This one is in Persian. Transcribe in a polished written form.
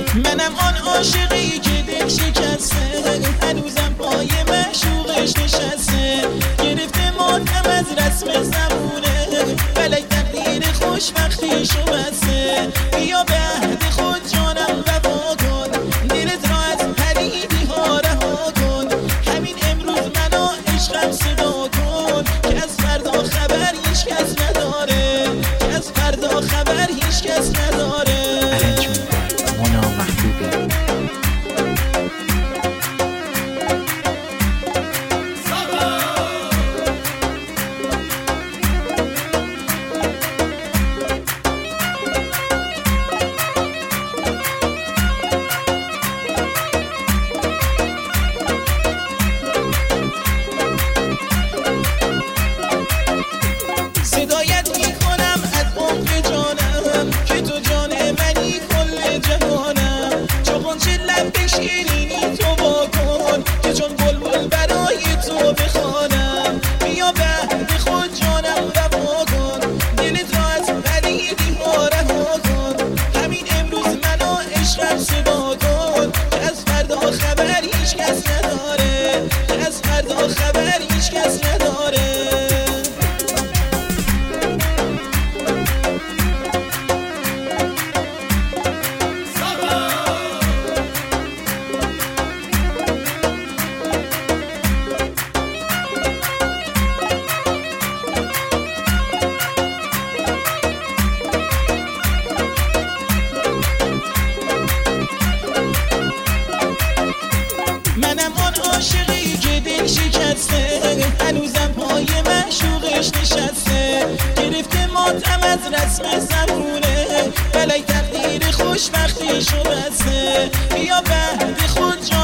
منم آن عاشقی که دل شکسته، هنوزم پای معشوقش نشسته. گرفته ماتم از رسم زمونه، فلک تقدیر خوشبختیشو بسته. بیا به عهد خود جانم وفا کن، دلت را از پریدی ها رها کن. همین امروز منو عشقم صدا کن، که از فردا خبر هیچ کس نداره، که از فردا خبر هیچ کس نداره. صدایت میکنم از عمق جانم، که تو جان منی کل جهانم. چو غنچه لب شیرینی تو واکن، که چون بلبل برای تو بخوانم. بیا به عهد خود جانم وفا کن، دلت را از پریدی ها رها کن. همین امروز منو عشقم صدا کن، که از فردا خبر هیچ کس نداره، که از فردا خبر هیچ کس نداره. منم آن عاشقی که دل شکسته، هنوزم پای معشوقش نشسته. گرفته ماتم از رسم زمونه، فلک تقدیر خوشبختیشو بسته. بیا به عهد خود